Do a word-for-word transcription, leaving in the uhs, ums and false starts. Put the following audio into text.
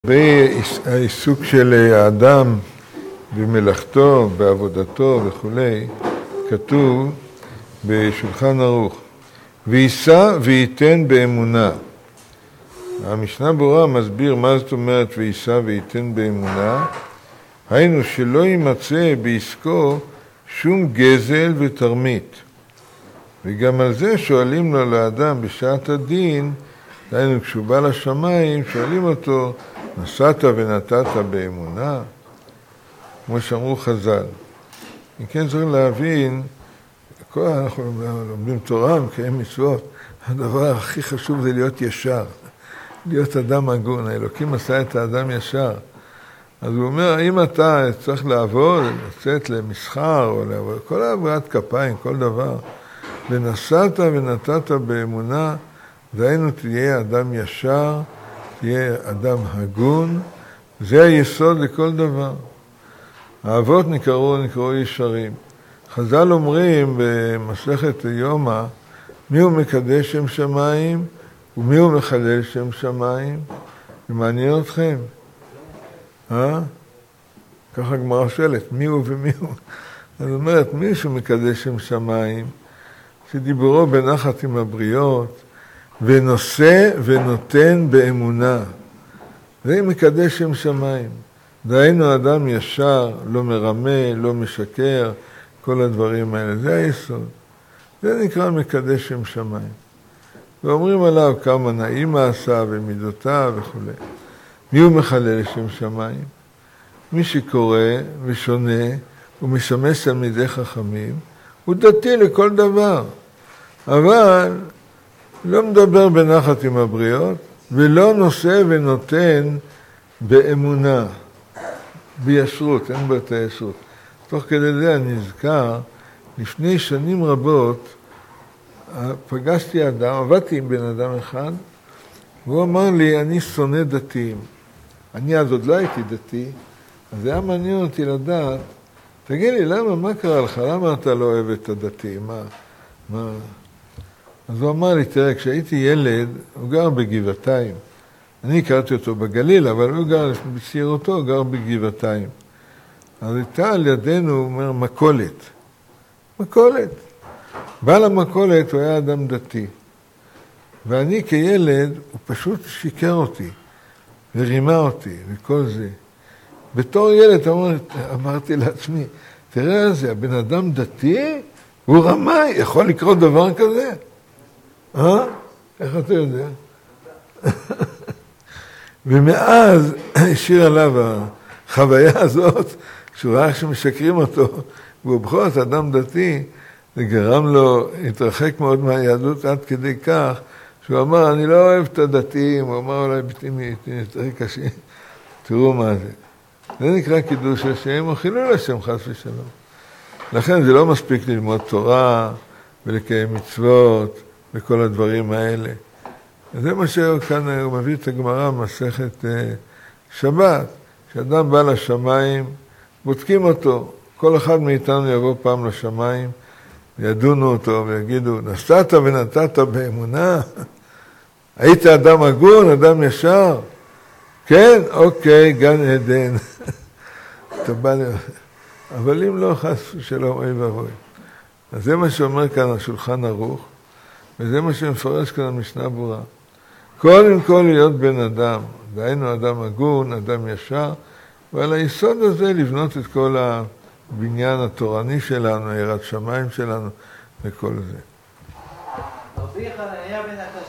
העיסוק של האדם במלאכתו, בעבודתו וכו', כתוב בשולחן ערוך, ויישא וייתן באמונה. המשנה ברורה מסביר מה זאת אומרת ויישא וייתן באמונה, היינו שלא יימצא בעסקו שום גזל ותרמית. וגם על זה שואלים לו לאדם בשעת הדין, היינו כשהוא בא לשמיים, שואלים אותו, נסעת ונתת באמונה? כמו שאמרו חז"ל. אם כן צריך להבין, כל אנחנו לומדים תורה, מקיים מצוות, הדבר הכי חשוב זה להיות ישר, להיות אדם הגון. האלוקים עשה את האדם ישר. אז הוא אומר, אם אתה צריך לעבוד, לצאת למסחר, או לעבוד, כל עבודת כפיים, כל דבר, ונסעת ונתת באמונה, דהיינו תהיה אדם ישר, תהיה אדם הגון, זה היסוד לכל דבר. האבות נקראו, נקראו ישרים. חז"ל אומרים במסכת יומא, מי הוא מקדש שם שמיים ומי הוא מחלל שם שמיים? זה מעניין אתכם? אה? ככה הגמרא שואלת, מי הוא ומי הוא? אז אומרת, מי שהוא מקדש שם שמיים, שדיברו בנחת עם הבריות, ונושא ונותן באמונה. זה מקדש שם שמיים. דהיינו אדם ישר, לא מרמה, לא משקר, כל הדברים האלה. זה היסוד. זה נקרא מקדש שם שמיים. ואומרים עליו כמה נעים מעשה ומידותיו וכו'. מי הוא מחלל שם שמיים? מי שקורא ושונה ומשמש תלמידי חכמים, הוא דתי לכל דבר. אבל לא מדבר בנחת עם הבריות, ולא נושא ונותן באמונה, בישרות, אין בו את הישרות. תוך כדי זה אני נזכר, לפני שנים רבות, פגשתי אדם, עבדתי עם בן אדם אחד, והוא אמר לי, אני שונא דתיים. אני אז עוד לא הייתי דתי, אז זה היה מעניין אותי לדעת, תגיד לי, למה, מה קרה לך? למה אתה לא אוהב את הדתיים? מה, מה... אז הוא אמר לי, תראה, כשהייתי ילד, הוא גר בגבעתיים. אני הכרתי אותו בגליל, אבל הוא גר, בצעירותו, הוא גר בגבעתיים. אז הייתה על ידינו, הוא אומר, מכולת. מכולת. בעל המכולת הוא היה אדם דתי. ואני כילד, הוא פשוט שיקר אותי, ורימה אותי, וכל זה. בתור ילד אמר, אמרתי לעצמי, תראה איזה, הבן אדם דתי, הוא רמאי, יכול לקרות דבר כזה? אה? איך אתה יודע? ומאז השאיר עליו החוויה הזאת, שהוא ראה שמשקרים אותו, והוא בכל זאת אדם דתי, זה גרם לו להתרחק מאוד מהיהדות עד כדי כך, שהוא אמר, אני לא אוהב את הדתיים, הוא אמר, אולי בתים יותר קשים, תראו מה זה. זה נקרא קידוש השם, או חילול השם חס ושלום. לכן זה לא מספיק ללמוד תורה, ולקיים מצוות, וכל הדברים האלה. זה מה שכאן הוא מביא את הגמרא במסכת שבת, כשאדם בא לשמיים, בודקים אותו, כל אחד מאיתנו יבוא פעם לשמיים, וידונו אותו ויגידו, נסעת ונתת באמונה? היית אדם הגון, אדם ישר? כן, אוקיי, גן עדן. אבל אם לא, חס ושלום, אוי ואבוי. אז זה מה שאומר כאן השולחן ערוך, וזה מה שמפרש כאן המשנה ברורה. קודם כל להיות בן אדם, דהיינו אדם הגון, אדם ישר, ועל היסוד הזה לבנות את כל הבניין התורני שלנו, יראת שמיים שלנו, וכל זה. רבי חנניה בן עקשיא